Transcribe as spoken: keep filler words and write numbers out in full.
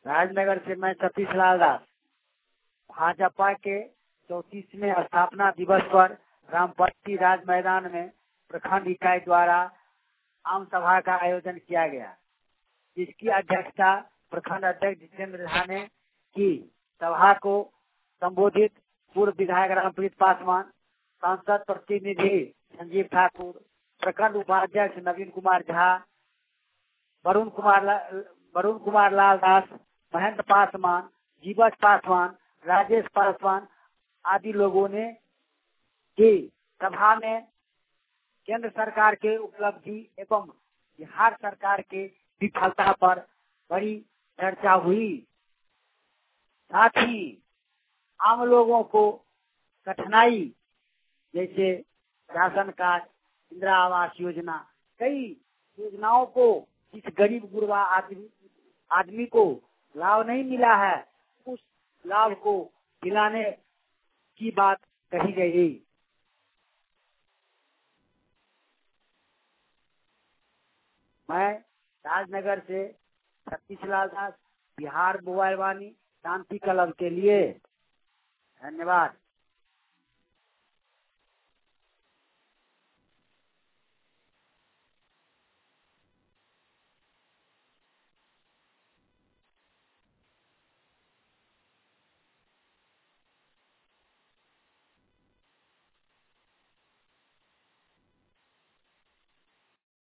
राजनगर से मैं सतीश लाल दास। भाजपा के चौंतीसवें स्थापना दिवस पर रामपट्टी राज मैदान में प्रखंड इकाई द्वारा आम सभा का आयोजन किया गया, जिसकी अध्यक्षता प्रखंड अध्यक्ष जितेंद्र झा ने की। सभा को संबोधित पूर्व विधायक रामप्रीत पासवान, सांसद प्रतिनिधि संजीव ठाकुर, प्रखंड उपाध्यक्ष नवीन कुमार झा, वरुण कुमार वरुण कुमार लाल दास, महेंद्र पासवान, जीवज पासवान, राजेश पासवान आदि लोगों ने की। सभा में केंद्र सरकार के उपलब्धि एवं बिहार सरकार के विफलता पर बड़ी चर्चा हुई। साथ ही आम लोगों को कठिनाई जैसे राशन कार्ड, इंदिरा आवास योजना, कई योजनाओं को जिस गरीब गुरबा आदमी आदमी को लाभ नहीं मिला है, उस लाभ को दिलाने की बात कही गई। मैं राजनगर से सतीश लाल दास, बिहार मोबाइल वाणी शांति क्लब के लिए। धन्यवाद।